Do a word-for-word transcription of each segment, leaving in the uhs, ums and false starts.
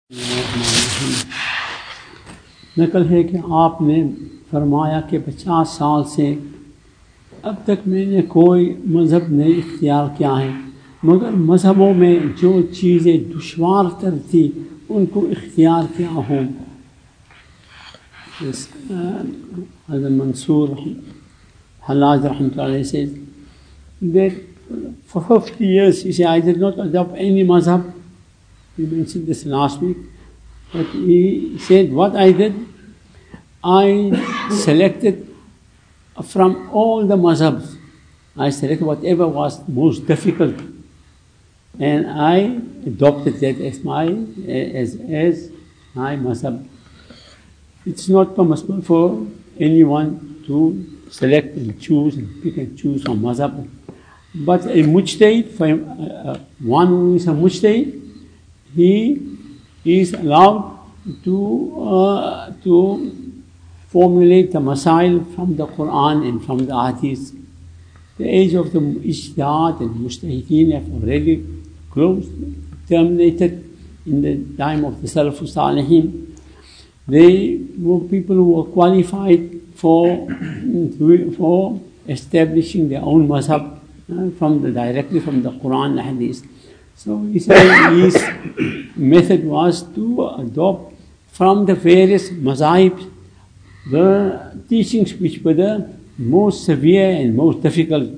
नकल है कि आपने फरमाया कि पचास साल से अब तक मैंने कोई मज़हब नहीं इख्तियार किया है, मगर मज़हबों में जो चीज़ें दुश्वार तर थी उनको इख्तियार किया हूँ। हज़रत मंसूर हल्लाज रहमतुल्लाह अलैह says that for fifty years he said, I did not adopt any mazhab. We mentioned this last week, but he said what I did, I selected from all the mazhabs, I selected whatever was most difficult, and I adopted that as my as as my mazhab. It's not permissible for anyone to select and choose and pick and choose from mazhab. But a mujtahid, for uh, one who is a mujtahid, he is allowed to uh, to formulate the masail from the Quran and from the hadith. The age of the ijtihad and mujtahideen have already closed, terminated in the time of the Salafus Salihin. They were people who were qualified for for establishing their own mazhab uh, from the directly from the Quran and hadith. So he said his method was to adopt from the various mazahib the teachings which were the most severe and most difficult.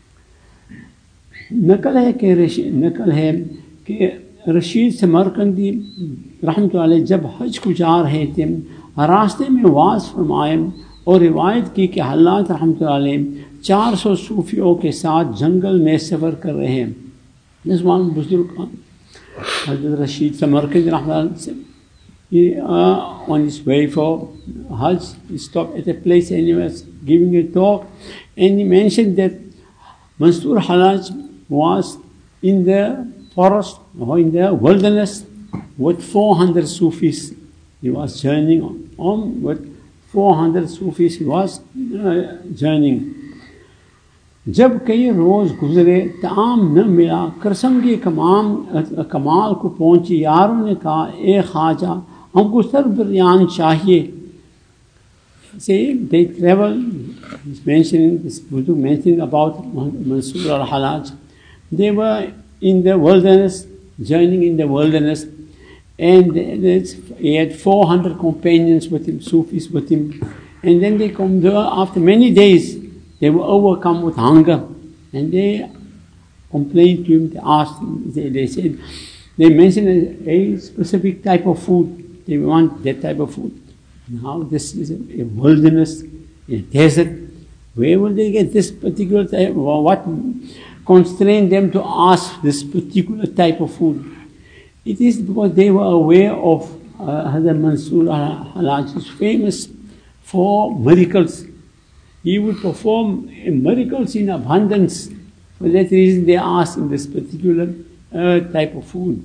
नकल है कि नकल है कि Rashid Samarqandi रहमतुल्लाह अलैह जब हज को जा रहे थे, रास्ते में वाज फरमाए और रिवायत की कि हल्लाज रहमतुल्लाह अलैह चार सौ सूफियों के साथ जंगल में सफ़र कर रहे हैं. This one बुजुर्ग हज़रत रशीद समरकंदी रहमतुल्लाह अलैह he, uh, on his way for Hajj, he stopped at a place and he was giving a talk, and he mentioned that Mansur Halaj was in the forest or in the wilderness with four hundred Sufis. He was journeying on with four hundred Sufis. He was uh, journeying. जब कई रोज़ गुजरे ताम न मिला, करसम के कमाम कमाल को पहुँची, यारों ने कहा ए ख्वाजा हमको सरबरियान चाहिए. Say they travel, he's mentioning this book mentioning about Mansur al-Halaj. They were in the wilderness, journeying in the wilderness, and he had four hundred companions with him, Sufis with him. And then they come there after many days. They were overcome with hunger, and they complained to him. They asked him. They, they said they mentioned a, a specific type of food. They want that type of food. Now this is a, a wilderness, a desert. Where will they get this particular type? What constrained them to ask this particular type of food? It is because they were aware of uh, Hazrat Mansur al-Halaj is famous for miracles. He would perform miracles in abundance. For that reason they asked him this particular uh, type of food.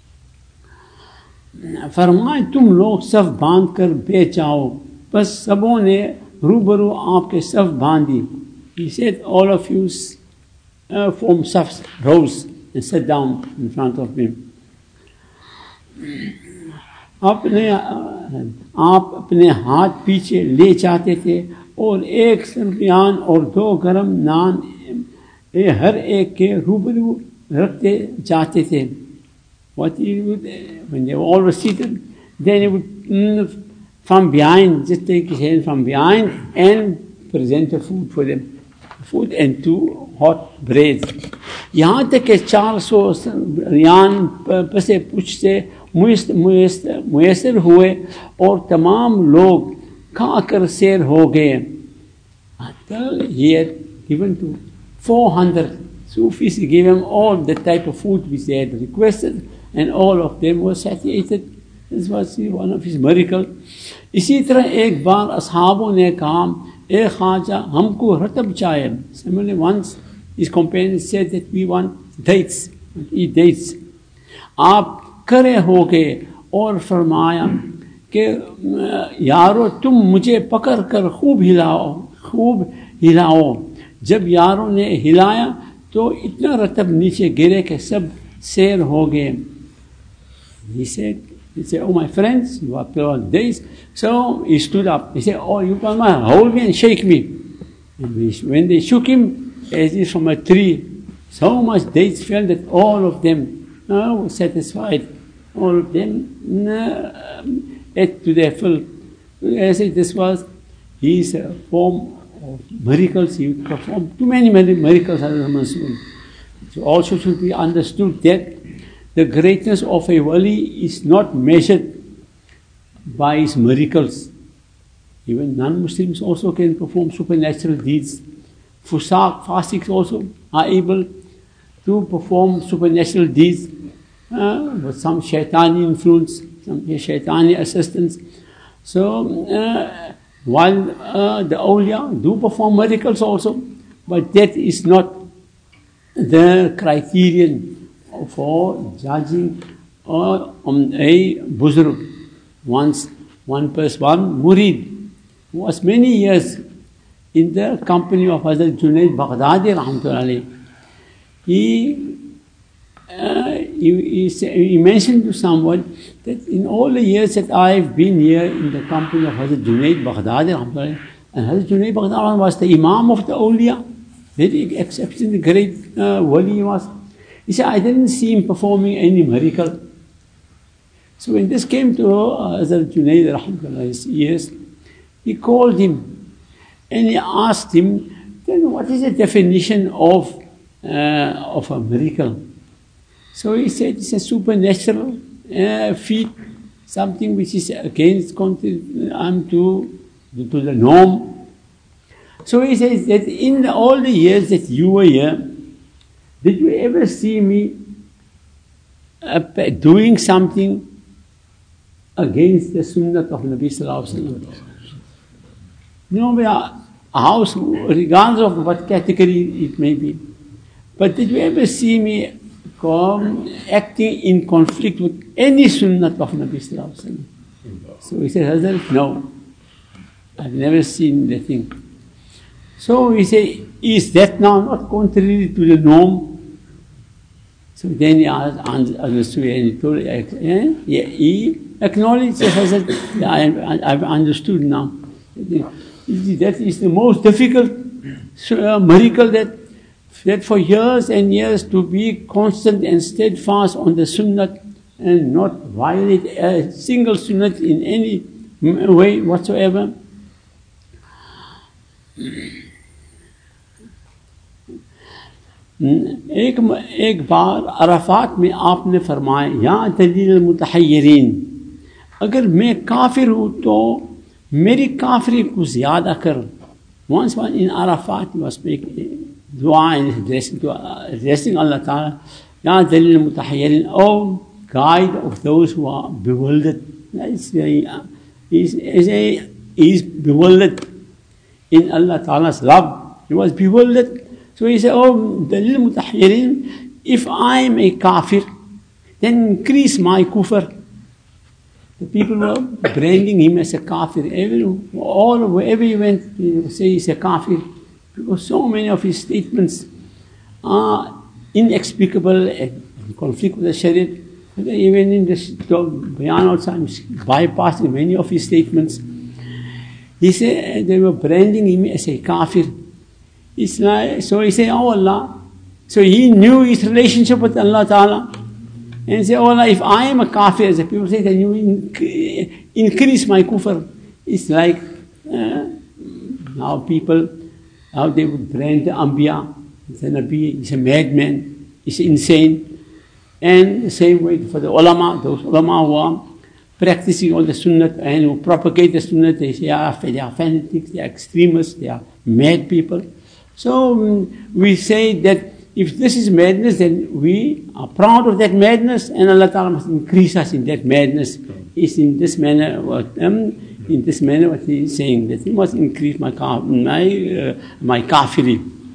फरमाए तुम लोग सफ बांध कर बेच आओ. बस सबों ने रूबरू आपके सफ बांधी. He said all of you uh, form safs, rows and sat down in front of him. अपने आप अपने हाथ पीछे ले जाते थे और एक सरबियान और दो गरम नान हर एक के रूबरू रखते जाते थे. What he would, when they were all seated, then he would mm, from behind, just take his hand from behind and present the food for them. Food and two hot breads. यहाँ तक के चार सौ रियान पसे पूछते मुयसर हुए और तमाम लोग खाकर सैर हो गए. Until he had given to four hundred Sufis, he gave them all the type of food which they had requested, and all of them were satiated. This was one of his miracles. इसी तरह एक बार असहाबों ने कहा ए ख्वाजा हमको रतब चाहिए. Similarly, once his companions said that we want dates, eat dates. आप खड़े हो गए और फरमाया कि यारो तुम मुझे पकड़ कर खूब हिलाओ, खूब हिलाओ. जब यारों ने हिलाया तो इतना रतब नीचे गिरे कि सब सैर हो गए. He said, He said, oh, my friends, you are pure days. So he stood up. He said, oh, you come on, hold me and shake me. And we, when they shook him, as if from a tree, so much dates fell that all of them uh, were satisfied. All of them uh, ate to their fill. I said, this was his uh, form of miracles. He performed too many miracles as a Muslim. So also should be understood that the greatness of a wali is not measured by his miracles. Even non-Muslims also can perform supernatural deeds. Fusaq, fasiqs also are able to perform supernatural deeds uh, with some shaitani influence, some shaitani assistance. So, uh, while uh, the awliya do perform miracles also, but that is not the criterion for judging uh, on a buzurg. Once one person, one murid, who was many years in the company of Hazrat Junaid Baghdadi rahmatullahi, he, uh, he, he, he mentioned to someone that in all the years that I've been here in the company of Hazrat Junaid Baghdadi rahmatullahi, and Hazrat Junaid Baghdadi was the Imam of the awliya, very exceptionally great uh, wali he was. He said, I didn't see him performing any miracle. So when this came to uh, Hazrat Junaid rahmatullah's ears, he called him and he asked him, then what is the definition of, uh, of a miracle? So he said, it's a supernatural uh, feat, something which is against um, to, to the norm. So he says that in the, all the years that you were here, did you ever see me uh, doing something against the sunnah of Nabi Sallallahu Alaihi Wasallam? No, we are a house, regardless of what category it may be. But did you ever see me come acting in conflict with any sunnah of Nabi Sallallahu Alaihi Wasallam? So he said, Hazrat, no, I've never seen the thing. So he said, is that now not contrary to the norm? So then he understood and he told, yeah, he acknowledged that Hazrat, I, I've understood now. That is the most difficult uh, miracle, that, that for years and years to be constant and steadfast on the sunnah and not violate a single sunnah in any way whatsoever. एक एक बार Arafat में आपने फरमाया, या दलील मुतहय्यरीन, अगर मैं काफिर हूँ तो मेरी काफिरी को ज़्यादा कर. Once one in Arafat he was making dua and addressing, to, addressing Allah Ta'ala, Ya Dalil Mutahayyarin, oh guide of those who are bewildered. He's, he's, he's, he's bewildered in Allah Ta'ala's love. He was bewildered. So he said, oh Dalil Mutahayyarin, if I am a kafir, then increase my kufr. The people were branding him as a kafir. Every, all, wherever he went, he would say he's a kafir. Because so many of his statements are inexplicable and in conflict with the Sharia. Even in this Bayan also, I'm bypassing many of his statements. He said they were branding him as a kafir. It's like, so he said, oh Allah. So he knew his relationship with Allah Ta'ala. And say, oh Allah, if I am a kafir, as the people say, then you increase my kufr. It's like uh, now people, how they would brand the Anbiya. The Nabi, he's a madman, he's insane. And the same way for the ulama, those ulama who are practicing all the sunnah and who propagate the sunnah, they say, ah, they are fanatics, they are extremists, they are mad people. So um, we say that if this is madness, then we are proud of that madness, and Allah Ta'ala must increase us in that madness. It's in this manner, what, um, in this manner what he is saying, that he must increase my my, uh, my kafiri.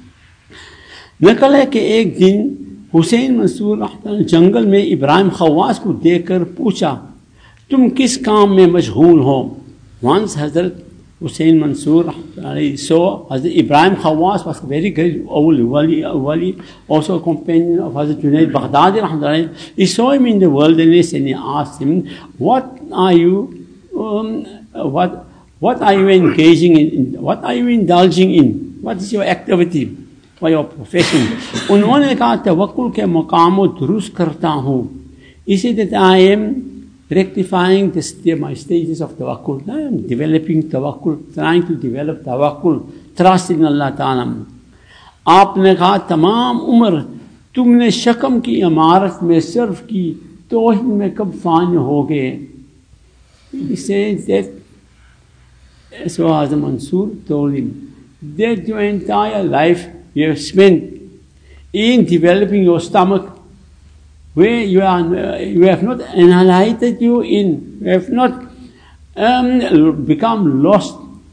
नकल है कि एक दिन हुसैन मंसूर जंगल में इब्राहिम खवास को देखकर पूछा, तुम किस काम में मशगूल हो? Once Hazrat Hussein Mansoor saw Hazrat Ibrahim Khawas was a very great old wali, wali, also a companion of Hazrat Junaid Baghdadi. He saw him in the wilderness and he asked him, what are you, um, what, what are you engaging in, what are you indulging in? What is your activity or your profession? उन्होंने कहा तवक्कुल के मकाम दुरुस्त करता हूँ. He said that I am rectifying the st- my stages of tawakkul. I am developing tawakkul, trying to develop tawakkul, trust in Allah Ta'ala. आपने कहा तमाम उम्र तुमने शकम की इमारत में सर्फ की, तौहीद में कब फान हो गए? He says that, so Hazrat Mansoor told him, that your entire life you have spent in developing your stomach, where you are, you have not annihilated you in, you have not um, become lost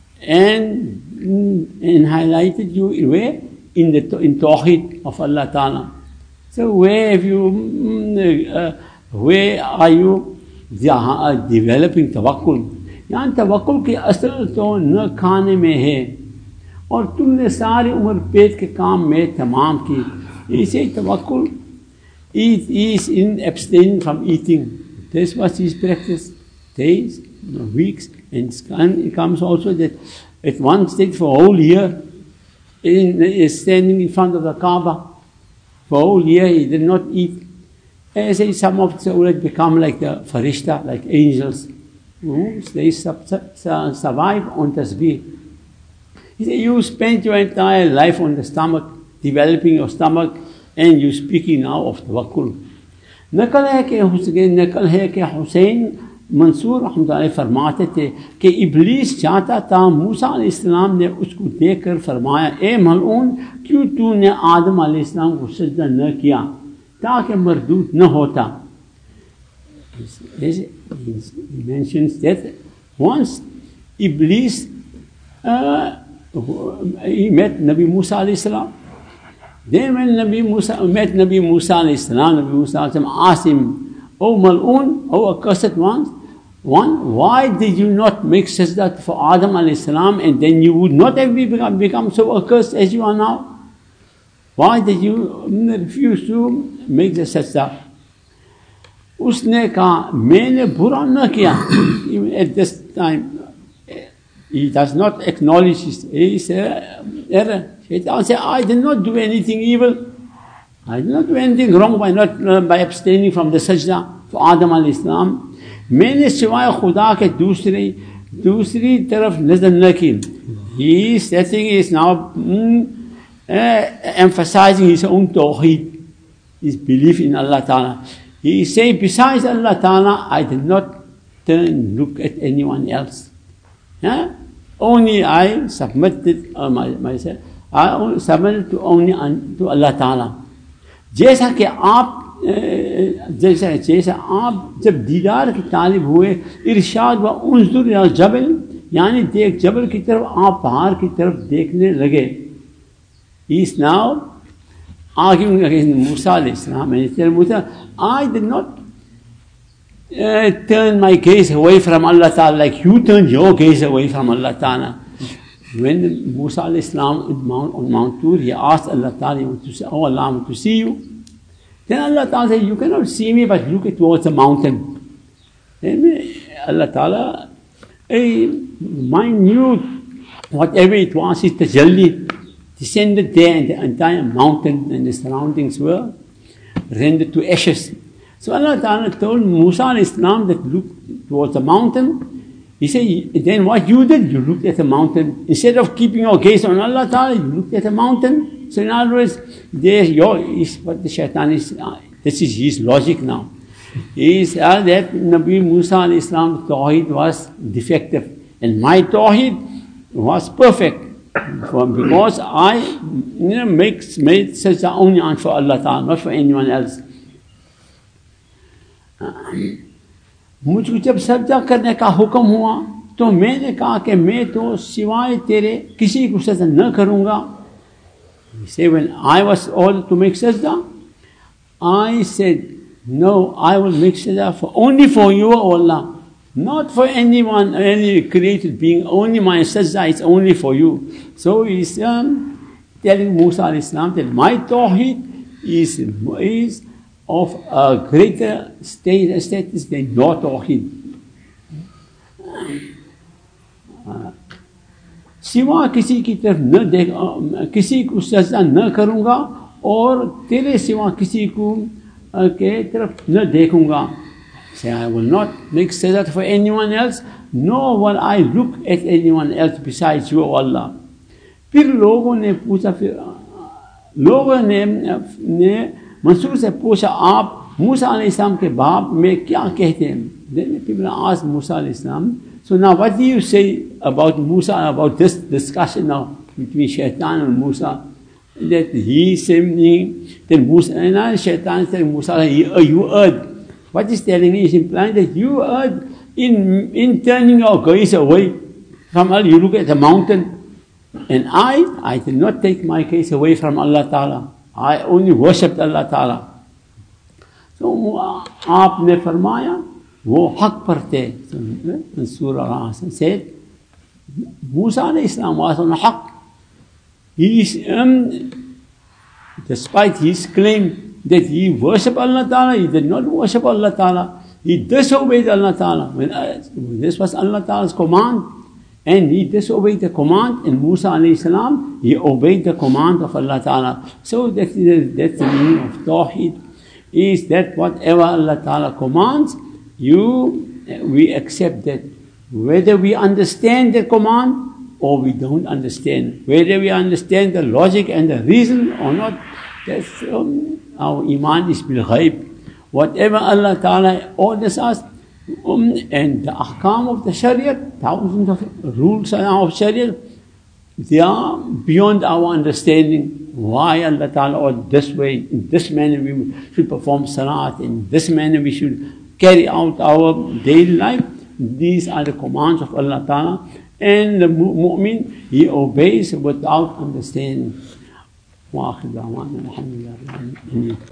and annihilated you in where? In the in Tawheed of Allah Ta'ala. So where have you, uh, where are you uh, developing tawakkul? यहाँ tawakkul की असल तो न खाने में है और तुमने सारी उम्र पेट के काम में तमाम की. इसे tawakkul Eat, is in abstaining from eating. This was his practice. Days, weeks, and it comes also that at one stage for a whole year, in, standing in front of the Kaaba, for a whole year he did not eat. As I say, some of them would become like the farishta, like angels. Mm, they sub, sub, survive on tasbih. He said, you spent your entire life on the stomach, developing your stomach, and you speaking now of tawakkul. नकल है कि हुसैन नकल है कि हुसैन मंसूर रहमतुल्लाह फरमाते थे कि इब्लीस चाहता था, मूसा अलैहिस्सलाम ने उसको देखकर फरमाया, ए मलऊन क्यों तूने आदम अलैहिस्सलाम को सजदा न किया ताकि मरदूद न होता. He mentions that once Iblis uh, he met Nabi Musa अलैहिस्सलाम. Then when Nabi Musa met Nabi Musa alayhi salam, Nabi Musa alayhi salam asked him, O Mal'un, O accursed one, one, why did you not make sajda for Adam alayhi salam and then you would not have become, become so accursed as you are now? Why did you refuse to make the sajda? उसने कहा मैंने बुरा न किया. Even at this time he does not acknowledge his, his uh, error. Shaitan said, I did not do anything evil. I did not do anything wrong by not uh, by abstaining from the sajda for Adam alayhi salam. मैंने सिवाय खुदा के दूसरी दूसरी तरफ नजर न की. He is setting is now mm, uh, emphasizing his own tawheed, his belief in Allah Ta'ala. He is saying, besides Allah Ta'ala, I did not turn look at anyone else. Yeah? Only I submitted uh, my, myself. I submitted to only to Allah Ta'ala. जैसा कि आप जैसा जैसा आप जब दीदार की तालिब हुए, इरशाद व उन्जुर इला जबल, यानी देख जबल की तरफ, आप पहाड़ की तरफ देखने लगे. He is now arguing against Musa alayhi salam, and he said, Musa, I did not uh, turn my gaze away from Allah Ta'ala like you turned your gaze away from Allah Ta'ala. When Musa alayhi salam on Mount, on Mount Tur, he asked Allah Ta'ala, he want to say, oh Allah, I want to see you. Then Allah Ta'ala said, you cannot see me, but look towards the mountain. Then Allah Ta'ala, a minute, whatever it was, his tajalli, descended there, and the entire mountain and the surroundings were rendered to ashes. So Allah Ta'ala told Musa alayhi salam that look towards the mountain. He said, then what you did, you looked at the mountain. Instead of keeping your gaze on Allah Ta'ala, you looked at the mountain. So in other words, there your, is what the shaitan is, uh, this is his logic now. He said that Nabi Musa alayhi salam's tawheed was defective. And my tawheed was perfect. Because I you know, make, made sajda only for Allah Ta'ala, not for anyone else. मुझको जब सजदा करने का हुक्म हुआ तो मैंने कहा कि मैं तो सिवाय तेरे किसी को सजदा न करूँगा. He said, when I was ordered to make sajda, I said, no, I will make sajda for only for you, O Allah. not for anyone, any created being, only my sajda is only for you. So he's um, telling Musa alayhi salam that my tawheed is, is of a greater state, status than your tawheed. सिवा किसी की तरफ न देख किसी को सजदा न करूँगा और तेरे सिवा किसी को के तरफ न देखूँगा. Say, I will not make sajda for anyone else, nor will I look at anyone else besides you, O Allah. फिर लोगों ने पूछा, फिर लोगों ने ने मंसूर से पूछा, आप मूसा अलैहिस्सलाम के बाप में क्या कहते हैं? Then people asked Musa alayhi. So now what do you say about Musa, about this discussion now between Shaitan and Musa? That he saying, then Musa, and Shaitan said, Musa, you erred. What he's telling me is implying that you erred in, in turning your gaze away from Allah. You look at the mountain, and I, I did not take my gaze away from Allah Ta'ala. I only worshipped Allah Ta'ala. So आपने फरमाया वो हक पर थे. Surah said, Musa alayhi salam was on haq. He is, um, despite his claim that he worshipped Allah Ta'ala, he did not worship Allah Ta'ala. He disobeyed Allah Ta'ala. When, uh, this was Allah Ta'ala's command, and he disobeyed the command, and Musa alayhi salam, he obeyed the command of Allah Ta'ala. So that is, that's the meaning of Tawheed, is that whatever Allah Ta'ala commands, you, we accept that. Whether we understand the command or we don't understand, whether we understand the logic and the reason or not, that's um, our iman is bil ghaib. Whatever Allah Ta'ala orders us, um, and the ahkam of the Sharia, thousands of rules of Sharia, they are beyond our understanding. Why Allah Ta'ala ordered this way, in this manner we should perform salat, in this manner we should carry out our daily life. These are the commands of Allah Ta'ala, and the mu'min, he obeys without understanding.